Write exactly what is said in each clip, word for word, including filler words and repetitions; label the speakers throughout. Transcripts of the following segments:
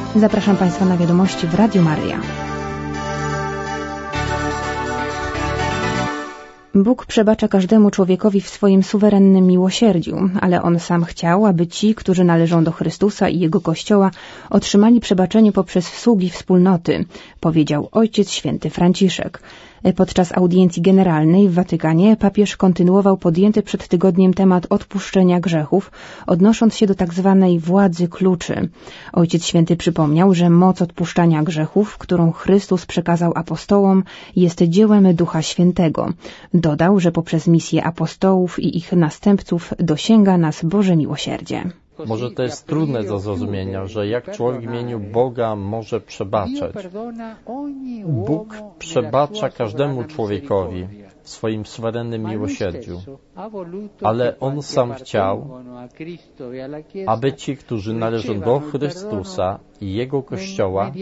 Speaker 1: Zapraszam Państwa na wiadomości w Radiu Maryja. Bóg przebacza każdemu człowiekowi w swoim suwerennym miłosierdziu, ale On sam chciał, aby ci, którzy należą do Chrystusa i Jego Kościoła, otrzymali przebaczenie poprzez sługi wspólnoty, powiedział Ojciec Święty Franciszek. Podczas audiencji generalnej w Watykanie papież kontynuował podjęty przed tygodniem temat odpuszczenia grzechów, odnosząc się do tak zwanej władzy kluczy. Ojciec Święty przypomniał, że moc odpuszczania grzechów, którą Chrystus przekazał apostołom, jest dziełem Ducha Świętego. Dodał, że poprzez misję apostołów i ich następców dosięga nas Boże miłosierdzie.
Speaker 2: Może to jest trudne do zrozumienia, że jak człowiek w imieniu Boga może przebaczać. Bóg przebacza każdemu człowiekowi w swoim suwerennym miłosierdziu, ale On sam chciał, aby ci, którzy należą do Chrystusa i Jego Kościoła,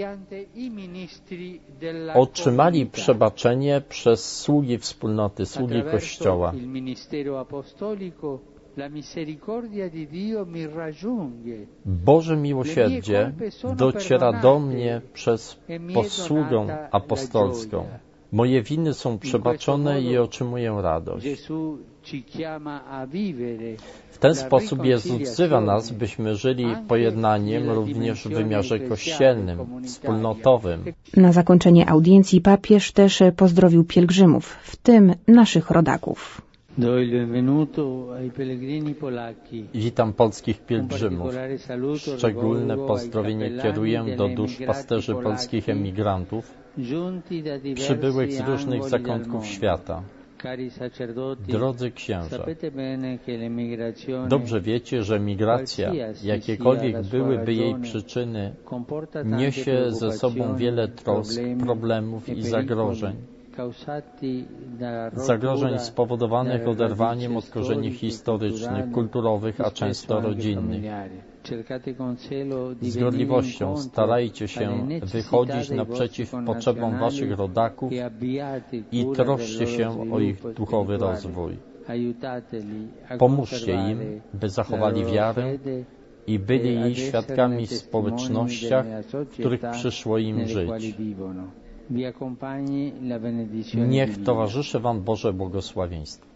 Speaker 2: otrzymali przebaczenie przez sługi wspólnoty, sługi Kościoła. Boże miłosierdzie dociera do mnie przez posługę apostolską. Moje winy są przebaczone i otrzymuję radość. W ten sposób Jezus wzywa nas, byśmy żyli pojednaniem również w wymiarze kościelnym, wspólnotowym.
Speaker 1: Na zakończenie audiencji papież też pozdrowił pielgrzymów, w tym naszych rodaków.
Speaker 2: Witam polskich pielgrzymów. Szczególne pozdrowienie kieruję do dusz pasterzy polskich emigrantów, przybyłych z różnych zakątków świata. Drodzy księża, dobrze wiecie, że migracja, jakiekolwiek byłyby jej przyczyny, niesie ze sobą wiele trosk, problemów i zagrożeń. Zagrożeń spowodowanych oderwaniem od korzeni historycznych, kulturowych, a często rodzinnych. Z gorliwością starajcie się wychodzić naprzeciw potrzebom waszych rodaków i troszcie się o ich duchowy rozwój. Pomóżcie im, by zachowali wiarę i byli jej świadkami w społecznościach, w których przyszło im żyć. Niech towarzyszy Wam Boże błogosławieństwo.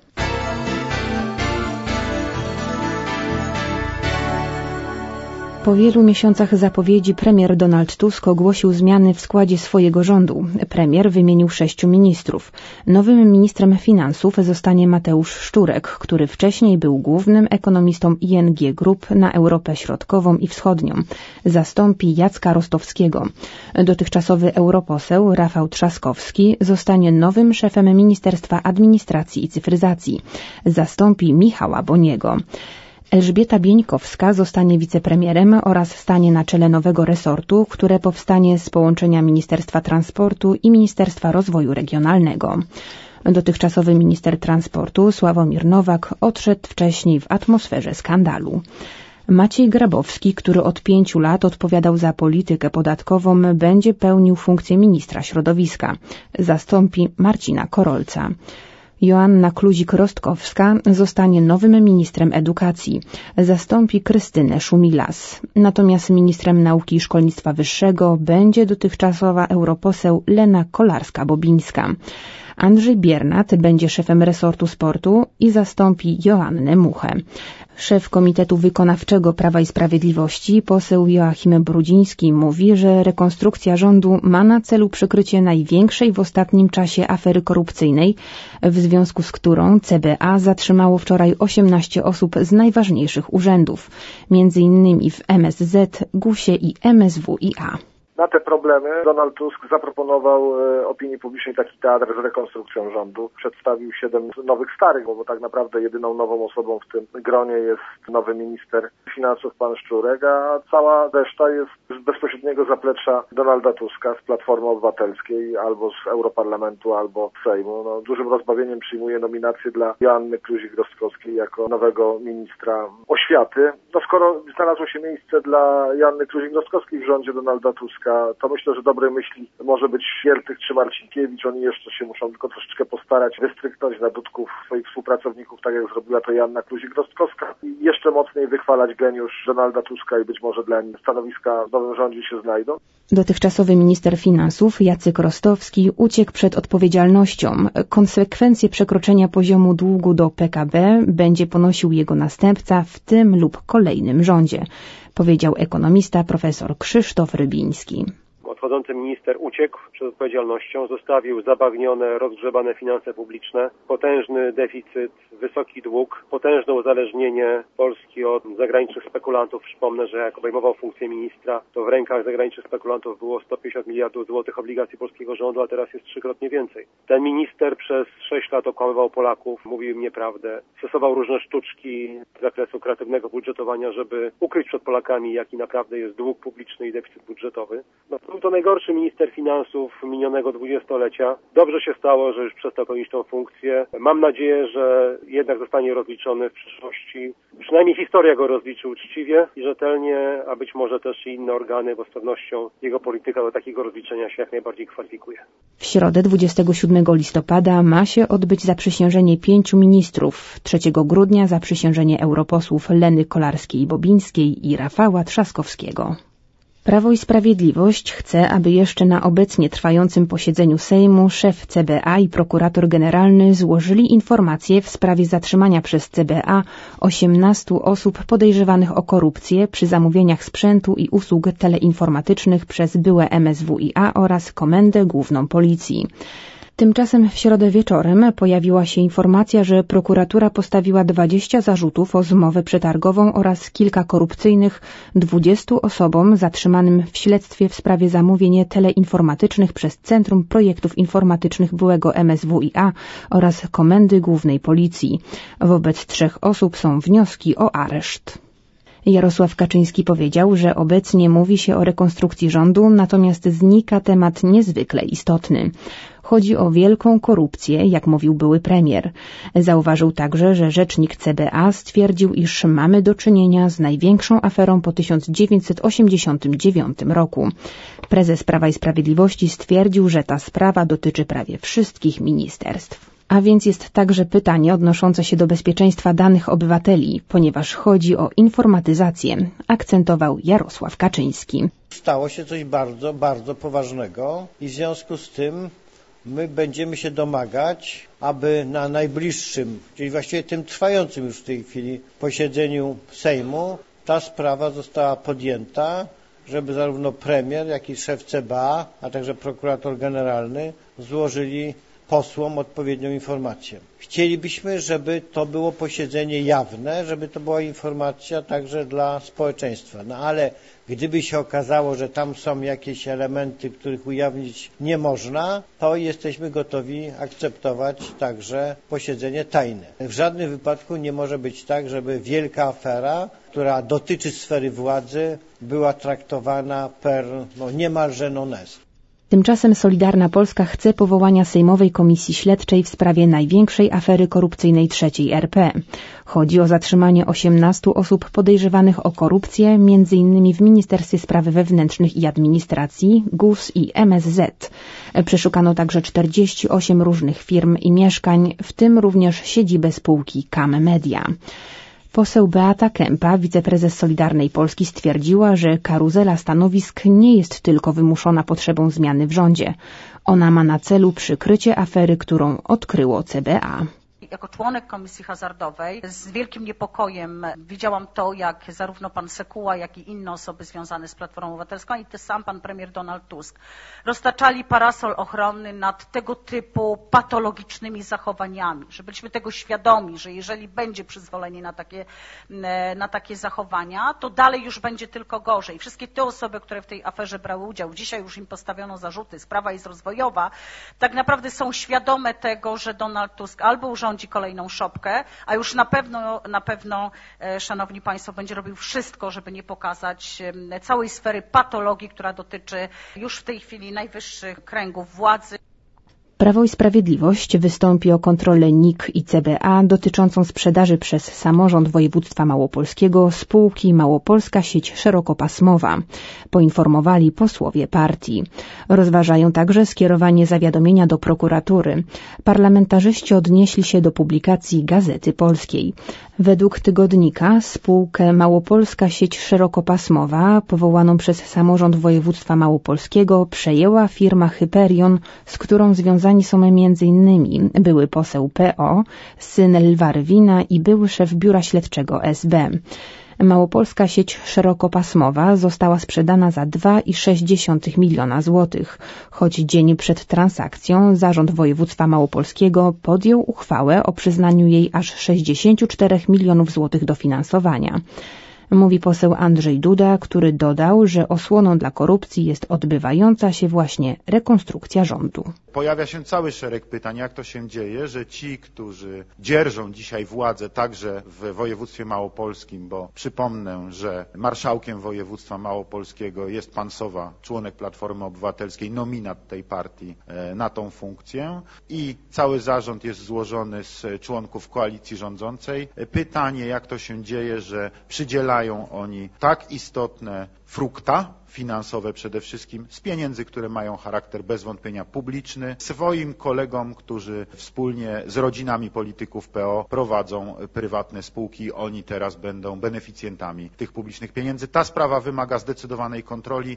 Speaker 1: Po wielu miesiącach zapowiedzi premier Donald Tusk ogłosił zmiany w składzie swojego rządu. Premier wymienił sześciu ministrów. Nowym ministrem finansów zostanie Mateusz Szczurek, który wcześniej był głównym ekonomistą I N G Group na Europę Środkową i Wschodnią. Zastąpi Jacka Rostowskiego. Dotychczasowy europoseł Rafał Trzaskowski zostanie nowym szefem Ministerstwa Administracji i Cyfryzacji. Zastąpi Michała Boniego. Elżbieta Bieńkowska zostanie wicepremierem oraz stanie na czele nowego resortu, które powstanie z połączenia Ministerstwa Transportu i Ministerstwa Rozwoju Regionalnego. Dotychczasowy minister transportu Sławomir Nowak odszedł wcześniej w atmosferze skandalu. Maciej Grabowski, który od pięciu lat odpowiadał za politykę podatkową, będzie pełnił funkcję ministra środowiska. Zastąpi Marcina Korolca. Joanna Kluzik-Rostkowska zostanie nowym ministrem edukacji. Zastąpi Krystynę Szumilas. Natomiast ministrem nauki i szkolnictwa wyższego będzie dotychczasowa europoseł Lena Kolarska-Bobińska. Andrzej Biernat będzie szefem resortu sportu i zastąpi Joannę Muchę. Szef Komitetu Wykonawczego Prawa i Sprawiedliwości, poseł Joachim Brudziński, mówi, że rekonstrukcja rządu ma na celu przykrycie największej w ostatnim czasie afery korupcyjnej, w związku z którą C B A zatrzymało wczoraj osiemnaście osób z najważniejszych urzędów, między innymi w M S Z, gusie i M S W i A.
Speaker 3: Na te problemy Donald Tusk zaproponował e, opinii publicznej taki teatr z rekonstrukcją rządu. Przedstawił siedem nowych starych, bo, bo tak naprawdę jedyną nową osobą w tym gronie jest nowy minister finansów pan Szczurek, a cała reszta jest z bezpośredniego zaplecza Donalda Tuska z Platformy Obywatelskiej, albo z Europarlamentu, albo z Sejmu. No, dużym rozbawieniem przyjmuje nominację dla Joanny Kluzik-Rostkowskiej jako nowego ministra oświaty. No skoro znalazło się miejsce dla Joanny Kluzik-Rostkowskiej w rządzie Donalda Tuska, Tuska, to myślę, że dobrej myśli może być Giertych czy Marcinkiewicz. Oni jeszcze się muszą tylko troszeczkę postarać, wystryknąć na dudków swoich współpracowników, tak jak zrobiła to Joanna Kluzik-Rostkowska, i jeszcze mocniej wychwalać geniusz Donalda Tuska i być może dla nich stanowiska w nowym rządzie się znajdą.
Speaker 1: Dotychczasowy minister finansów Jacek Rostowski uciekł przed odpowiedzialnością. Konsekwencje przekroczenia poziomu długu do P K B będzie ponosił jego następca w tym lub kolejnym rządzie, powiedział ekonomista profesor Krzysztof Rybiński.
Speaker 4: Odchodzący minister uciekł przed odpowiedzialnością, zostawił zabagnione, rozgrzebane finanse publiczne, potężny deficyt, wysoki dług, potężne uzależnienie Polski od zagranicznych spekulantów. Przypomnę, że jak obejmował funkcję ministra, to w rękach zagranicznych spekulantów było sto pięćdziesiąt miliardów złotych obligacji polskiego rządu, a teraz jest trzykrotnie więcej. Ten minister przez sześć lat okłamywał Polaków, mówił im nieprawdę, stosował różne sztuczki z zakresu kreatywnego budżetowania, żeby ukryć przed Polakami, jaki naprawdę jest dług publiczny i deficyt budżetowy. No, był to najgorszy minister finansów minionego dwudziestolecia. Dobrze się stało, że już przestał pełnić tą funkcję. Mam nadzieję, że jednak zostanie rozliczony w przyszłości. Przynajmniej historia go rozliczy uczciwie i rzetelnie, a być może też i inne organy, bo z pewnością jego polityka do takiego rozliczenia się jak najbardziej kwalifikuje.
Speaker 1: W środę dwudziestego siódmego listopada ma się odbyć zaprzysiężenie pięciu ministrów. trzeciego grudnia zaprzysiężenie europosłów Leny Kolarskiej-Bobińskiej i Rafała Trzaskowskiego. Prawo i Sprawiedliwość chce, aby jeszcze na obecnie trwającym posiedzeniu Sejmu szef C B A i prokurator generalny złożyli informacje w sprawie zatrzymania przez C B A osiemnastu osób podejrzewanych o korupcję przy zamówieniach sprzętu i usług teleinformatycznych przez byłe M S W i A oraz Komendę Główną Policji. Tymczasem w środę wieczorem pojawiła się informacja, że prokuratura postawiła dwadzieścia zarzutów o zmowę przetargową oraz kilka korupcyjnych dwudziestu osobom zatrzymanym w śledztwie w sprawie zamówień teleinformatycznych przez Centrum Projektów Informatycznych byłego M S W i A oraz Komendy Głównej Policji. Wobec trzech osób są wnioski o areszt. Jarosław Kaczyński powiedział, że obecnie mówi się o rekonstrukcji rządu, natomiast znika temat niezwykle istotny. Chodzi o wielką korupcję, jak mówił były premier. Zauważył także, że rzecznik C B A stwierdził, iż mamy do czynienia z największą aferą po tysiąc dziewięćset osiemdziesiątym dziewiątym roku. Prezes Prawa i Sprawiedliwości stwierdził, że ta sprawa dotyczy prawie wszystkich ministerstw. A więc jest także pytanie odnoszące się do bezpieczeństwa danych obywateli, ponieważ chodzi o informatyzację, akcentował Jarosław Kaczyński.
Speaker 5: Stało się coś bardzo, bardzo poważnego i w związku z tym my będziemy się domagać, aby na najbliższym, czyli właściwie tym trwającym już w tej chwili posiedzeniu Sejmu, ta sprawa została podjęta, żeby zarówno premier, jak i szef C B A, a także prokurator generalny złożyli posłom odpowiednią informację. Chcielibyśmy, żeby to było posiedzenie jawne, żeby to była informacja także dla społeczeństwa. No ale gdyby się okazało, że tam są jakieś elementy, których ujawnić nie można, to jesteśmy gotowi akceptować także posiedzenie tajne. W żadnym wypadku nie może być tak, żeby wielka afera, która dotyczy sfery władzy, była traktowana per no, niemalże non est.
Speaker 1: Tymczasem Solidarna Polska chce powołania Sejmowej Komisji Śledczej w sprawie największej afery korupcyjnej trzeciej R P. Chodzi o zatrzymanie osiemnastu osób podejrzewanych o korupcję, między innymi w Ministerstwie Spraw Wewnętrznych i Administracji, G U S i M S Z. Przeszukano także czterdzieści osiem różnych firm i mieszkań, w tym również siedzibę spółki K A M Media. Poseł Beata Kępa, wiceprezes Solidarnej Polski, stwierdziła, że karuzela stanowisk nie jest tylko wymuszona potrzebą zmiany w rządzie. Ona ma na celu przykrycie afery, którą odkryło C B A.
Speaker 6: Jako członek Komisji Hazardowej z wielkim niepokojem widziałam to, jak zarówno pan Sekuła, jak i inne osoby związane z Platformą Obywatelską i też sam pan premier Donald Tusk roztaczali parasol ochronny nad tego typu patologicznymi zachowaniami, że byliśmy tego świadomi, że jeżeli będzie przyzwolenie na takie, na takie zachowania, to dalej już będzie tylko gorzej. Wszystkie te osoby, które w tej aferze brały udział, dzisiaj już im postawiono zarzuty, sprawa jest rozwojowa, tak naprawdę są świadome tego, że Donald Tusk albo urządzi kolejną szopkę, a już na pewno, na pewno, szanowni państwo, będzie robił wszystko, żeby nie pokazać całej sfery patologii, która dotyczy już w tej chwili najwyższych kręgów władzy.
Speaker 1: Prawo i Sprawiedliwość wystąpi o kontrolę N I K i C B A dotyczącą sprzedaży przez samorząd województwa małopolskiego spółki Małopolska Sieć Szerokopasmowa, poinformowali posłowie partii. Rozważają także skierowanie zawiadomienia do prokuratury. Parlamentarzyści odnieśli się do publikacji Gazety Polskiej. Według tygodnika spółkę Małopolska Sieć Szerokopasmowa, powołaną przez samorząd województwa małopolskiego, przejęła firma Hyperion, z którą związani są między innymi były poseł P O, syn Lwa Rywina i były szef biura śledczego S B. Małopolska Sieć Szerokopasmowa została sprzedana za dwa i sześć dziesiątych miliona złotych, choć dzień przed transakcją Zarząd Województwa Małopolskiego podjął uchwałę o przyznaniu jej aż sześćdziesięciu czterech milionów złotych dofinansowania. Mówi poseł Andrzej Duda, który dodał, że osłoną dla korupcji jest odbywająca się właśnie rekonstrukcja rządu.
Speaker 7: Pojawia się cały szereg pytań, jak to się dzieje, że ci, którzy dzierżą dzisiaj władzę także w województwie małopolskim, bo przypomnę, że marszałkiem województwa małopolskiego jest pan Sowa, członek Platformy Obywatelskiej, nominat tej partii na tą funkcję i cały zarząd jest złożony z członków koalicji rządzącej. Pytanie, jak to się dzieje, że przydzielają oni tak istotne frukta finansowe przede wszystkim z pieniędzy, które mają charakter bez wątpienia publiczny, swoim kolegom, którzy wspólnie z rodzinami polityków P O prowadzą prywatne spółki. Oni teraz będą beneficjentami tych publicznych pieniędzy. Ta sprawa wymaga zdecydowanej kontroli.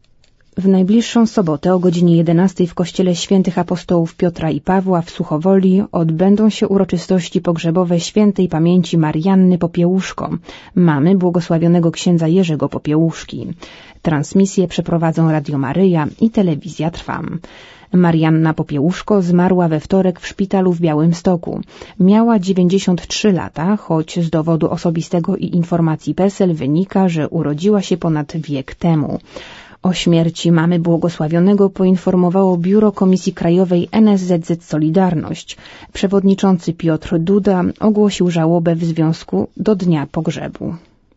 Speaker 1: W najbliższą sobotę o godzinie jedenastej w kościele świętych apostołów Piotra i Pawła w Suchowoli odbędą się uroczystości pogrzebowe świętej pamięci Marianny Popiełuszko, mamy błogosławionego księdza Jerzego Popiełuszki. Transmisję przeprowadzą Radio Maryja i Telewizja Trwam. Marianna Popiełuszko zmarła we wtorek w szpitalu w Białymstoku. Miała dziewięćdziesiąt trzy lata, choć z dowodu osobistego i informacji PESEL wynika, że urodziła się ponad wiek temu. O śmierci mamy błogosławionego poinformowało Biuro Komisji Krajowej N S Z Z Solidarność. Przewodniczący Piotr Duda ogłosił żałobę w związku do dnia pogrzebu.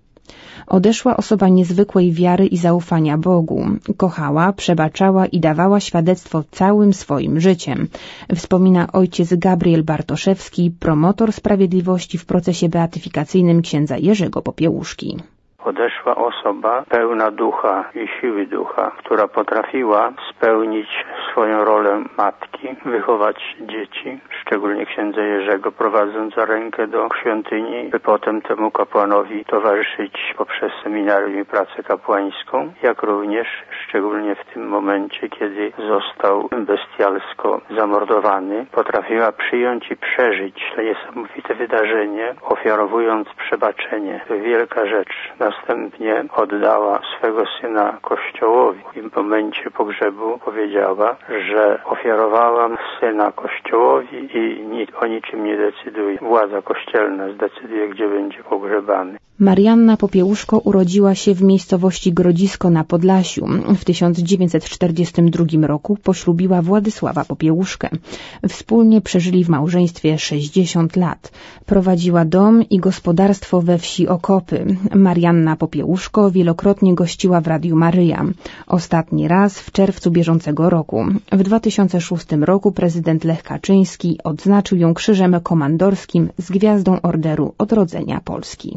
Speaker 1: Odeszła osoba niezwykłej wiary i zaufania Bogu. Kochała, przebaczała i dawała świadectwo całym swoim życiem. Wspomina ojciec Gabriel Bartoszewski, promotor sprawiedliwości w procesie beatyfikacyjnym księdza Jerzego Popiełuszki.
Speaker 8: Odeszła osoba pełna ducha i siły ducha, która potrafiła spełnić swoją rolę matki, wychować dzieci, szczególnie księdza Jerzego, prowadząc za rękę do świątyni, by potem temu kapłanowi towarzyszyć poprzez seminarium i pracę kapłańską, jak również szczególnie w tym momencie, kiedy został bestialsko zamordowany, potrafiła przyjąć i przeżyć to niesamowite wydarzenie, ofiarowując przebaczenie. To wielka rzecz. Następnie oddała swego syna Kościołowi i w momencie pogrzebu powiedziała, że ofiarowałam syna Kościołowi i nic, o niczym nie decyduje. Władza kościelna zdecyduje, gdzie będzie pogrzebany.
Speaker 1: Marianna Popiełuszko urodziła się w miejscowości Grodzisko na Podlasiu. W tysiąc dziewięćset czterdziestym drugim roku poślubiła Władysława Popiełuszkę. Wspólnie przeżyli w małżeństwie sześćdziesiąt lat. Prowadziła dom i gospodarstwo we wsi Okopy. Marianna Popiełuszko wielokrotnie gościła w Radiu Maryja. Ostatni raz w czerwcu bieżącego roku. W dwa tysiące szóstym roku prezydent Lech Kaczyński odznaczył ją Krzyżem Komandorskim z Gwiazdą Orderu Odrodzenia Polski.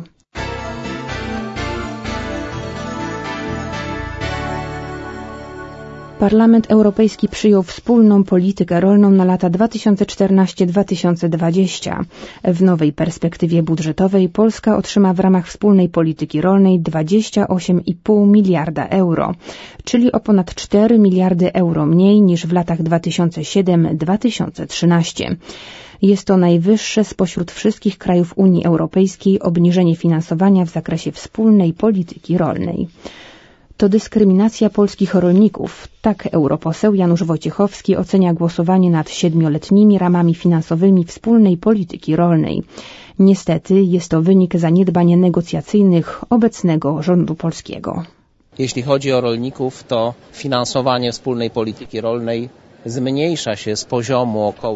Speaker 1: Parlament Europejski przyjął wspólną politykę rolną na lata dwa tysiące czternasty do dwa tysiące dwudziestego. W nowej perspektywie budżetowej Polska otrzyma w ramach wspólnej polityki rolnej dwadzieścia osiem i pół miliarda euro, czyli o ponad cztery miliardy euro mniej niż w latach dwa tysiące siódmym do dwa tysiące trzynastego. Jest to najwyższe spośród wszystkich krajów Unii Europejskiej obniżenie finansowania w zakresie wspólnej polityki rolnej. To dyskryminacja polskich rolników. Tak europoseł Janusz Wojciechowski ocenia głosowanie nad siedmioletnimi ramami finansowymi wspólnej polityki rolnej. Niestety jest to wynik zaniedbań negocjacyjnych obecnego rządu polskiego.
Speaker 9: Jeśli chodzi o rolników, to finansowanie wspólnej polityki rolnej zmniejsza się z poziomu około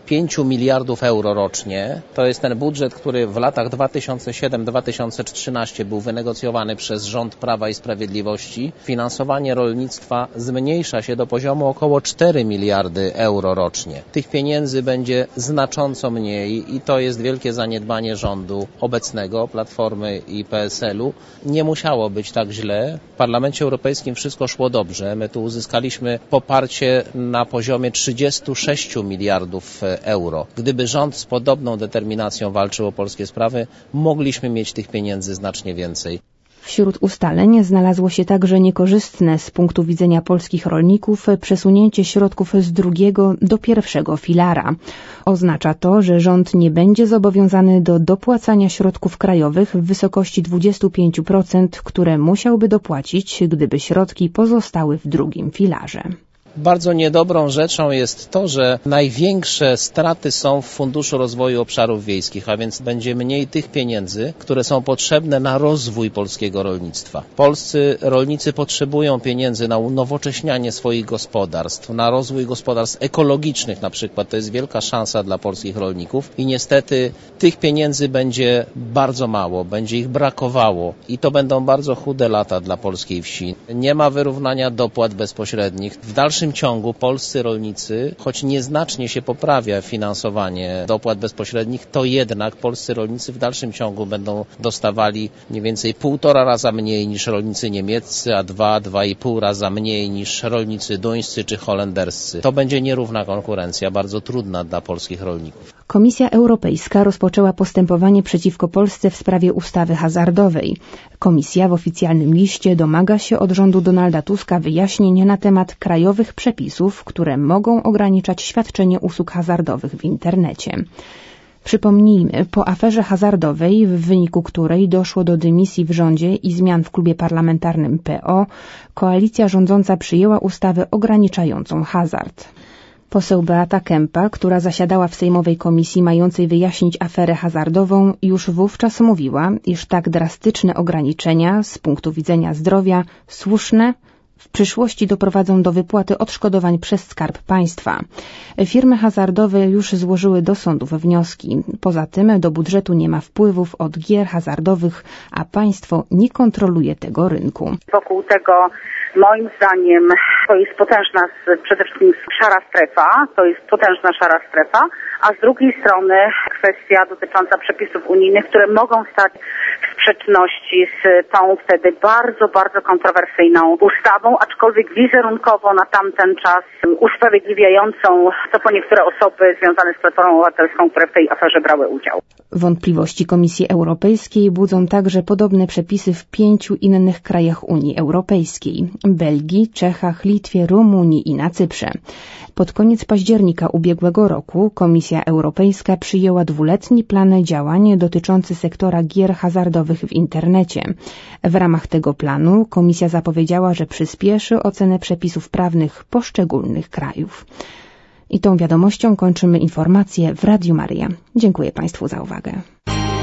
Speaker 9: pięciu miliardów euro rocznie. To jest ten budżet, który w latach dwa tysiące siódmym do dwa tysiące trzynastego był wynegocjowany przez rząd Prawa i Sprawiedliwości. Finansowanie rolnictwa zmniejsza się do poziomu około cztery miliardy euro rocznie. Tych pieniędzy będzie znacząco mniej i to jest wielkie zaniedbanie rządu obecnego, Platformy i P S L u. Nie musiało być tak źle. W Parlamencie Europejskim wszystko szło dobrze. My tu uzyskaliśmy poparcie na poziomie trzydziestu sześciu miliardów euro. Gdyby rząd z podobną determinacją walczył o polskie sprawy, mogliśmy mieć tych pieniędzy znacznie więcej.
Speaker 1: Wśród ustaleń znalazło się także niekorzystne z punktu widzenia polskich rolników przesunięcie środków z drugiego do pierwszego filara. Oznacza to, że rząd nie będzie zobowiązany do dopłacania środków krajowych w wysokości dwudziestu pięciu procent, które musiałby dopłacić, gdyby środki pozostały w drugim filarze.
Speaker 9: Bardzo niedobrą rzeczą jest to, że największe straty są w Funduszu Rozwoju Obszarów Wiejskich, a więc będzie mniej tych pieniędzy, które są potrzebne na rozwój polskiego rolnictwa. Polscy rolnicy potrzebują pieniędzy na unowocześnianie swoich gospodarstw, na rozwój gospodarstw ekologicznych na przykład. To jest wielka szansa dla polskich rolników i niestety tych pieniędzy będzie bardzo mało, będzie ich brakowało i to będą bardzo chude lata dla polskiej wsi. Nie ma wyrównania dopłat bezpośrednich. W dalszym W dalszym ciągu polscy rolnicy, choć nieznacznie się poprawia finansowanie dopłat bezpośrednich, to jednak polscy rolnicy w dalszym ciągu będą dostawali mniej więcej półtora raza mniej niż rolnicy niemieccy, a dwa, dwa i pół raza mniej niż rolnicy duńscy czy holenderscy. To będzie nierówna konkurencja, bardzo trudna dla polskich rolników.
Speaker 1: Komisja Europejska rozpoczęła postępowanie przeciwko Polsce w sprawie ustawy hazardowej. Komisja w oficjalnym liście domaga się od rządu Donalda Tuska wyjaśnień na temat krajowych przepisów, które mogą ograniczać świadczenie usług hazardowych w internecie. Przypomnijmy, po aferze hazardowej, w wyniku której doszło do dymisji w rządzie i zmian w klubie parlamentarnym P O, koalicja rządząca przyjęła ustawę ograniczającą hazard. Poseł Beata Kempa, która zasiadała w sejmowej komisji mającej wyjaśnić aferę hazardową, już wówczas mówiła, iż tak drastyczne ograniczenia z punktu widzenia zdrowia słuszne w przyszłości doprowadzą do wypłaty odszkodowań przez Skarb Państwa. Firmy hazardowe już złożyły do sądów wnioski. Poza tym do budżetu nie ma wpływów od gier hazardowych, a państwo nie kontroluje tego rynku.
Speaker 10: Wokół tego moim zdaniem to jest potężna przede wszystkim szara strefa, to jest potężna szara strefa, a z drugiej strony kwestia dotycząca przepisów unijnych, które mogą stać w sprzeczności z tą wtedy bardzo, bardzo kontrowersyjną ustawą, aczkolwiek wizerunkowo na tamten czas usprawiedliwiającą to po niektóre osoby związane z Platformą Obywatelską, które w tej aferze brały udział.
Speaker 1: Wątpliwości Komisji Europejskiej budzą także podobne przepisy w pięciu innych krajach Unii Europejskiej: Belgii, Czechach, Litwie, Rumunii i na Cyprze. Pod koniec października ubiegłego roku Komisja Europejska przyjęła dwuletni plan działań dotyczący sektora gier hazardowych w internecie. W ramach tego planu Komisja zapowiedziała, że przyspieszy ocenę przepisów prawnych poszczególnych krajów. I tą wiadomością kończymy informacje w Radiu Maryja. Dziękuję Państwu za uwagę.